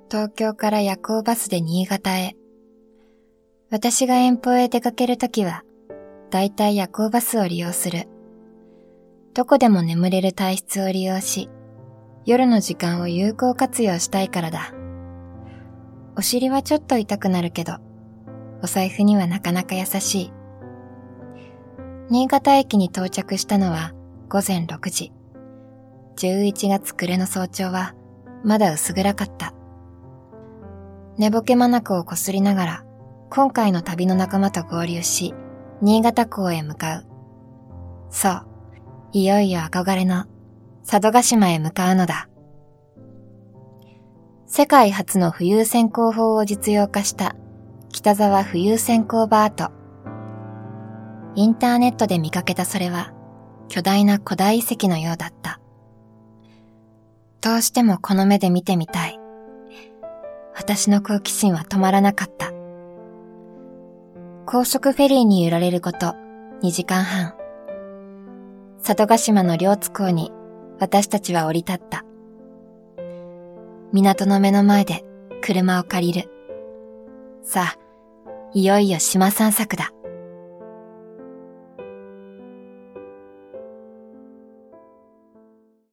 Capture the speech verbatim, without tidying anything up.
東京から夜行バスで新潟へ。私が遠方へ出かけるときは、だいたい夜行バスを利用する。どこでも眠れる体質を利用し、夜の時間を有効活用したいからだ。お尻はちょっと痛くなるけど、お財布にはなかなか優しい。新潟駅に到着したのはごぜんろくじ。じゅういちがつ暮れの早朝はまだ薄暗かった。寝ぼけ眼をこすりながら今回の旅の仲間と合流し、新潟港へ向かう。そう、いよいよ憧れの佐渡島へ向かうのだ。世界初の浮遊選考法を実用化した北沢浮遊選考バート。インターネットで見かけたそれは巨大な古代遺跡のようだった。どうしてもこの目で見てみたい。私の好奇心は止まらなかった。高速フェリーに揺られることにじかんはん。佐渡島の両津港に私たちは降り立った。港の目の前で車を借りる。さあ、いよいよ島散策だ。